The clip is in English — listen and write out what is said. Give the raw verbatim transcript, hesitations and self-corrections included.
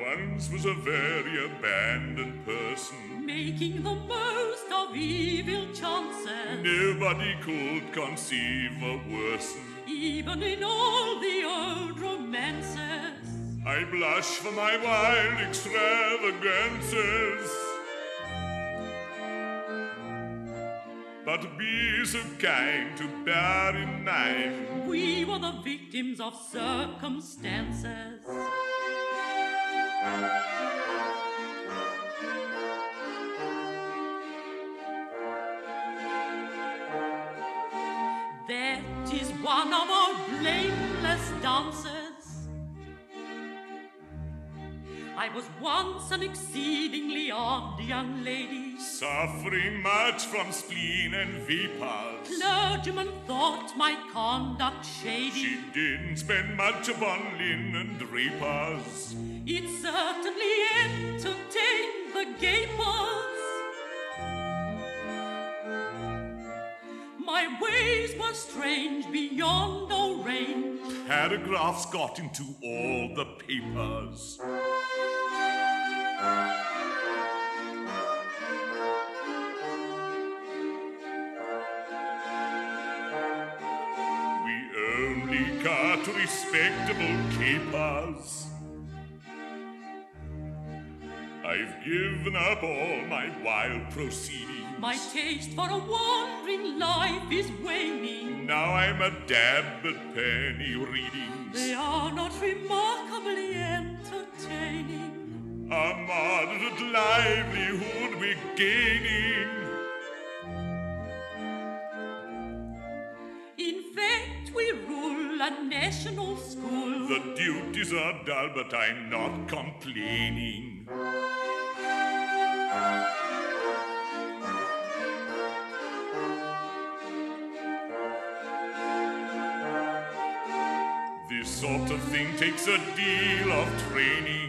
once was a very abandoned person, making the most of evil chances. Nobody could conceive a worsen, even in all the old romances. I blush for my wild extravagances. But be so kind to bear in mind, we were the victims of circumstances. That is one of our blameless dances. I was once an exceedingly odd young lady, suffering much from spleen and vapors. Clergymen thought my conduct shady. She didn't spend much upon linen drapers. It certainly entertained the gapers. My ways were strange beyond all range. Paragraphs got into all the papers. We only cut respectable capers. I've given up all my wild proceedings. My taste for a wandering life is waning. Now I'm a dab at penny readings. They are not remarkably entertaining. A moderate livelihood we're gaining. In fact, we rule a national school. The duties are dull, but I'm not complaining. This sort of thing takes a deal of training.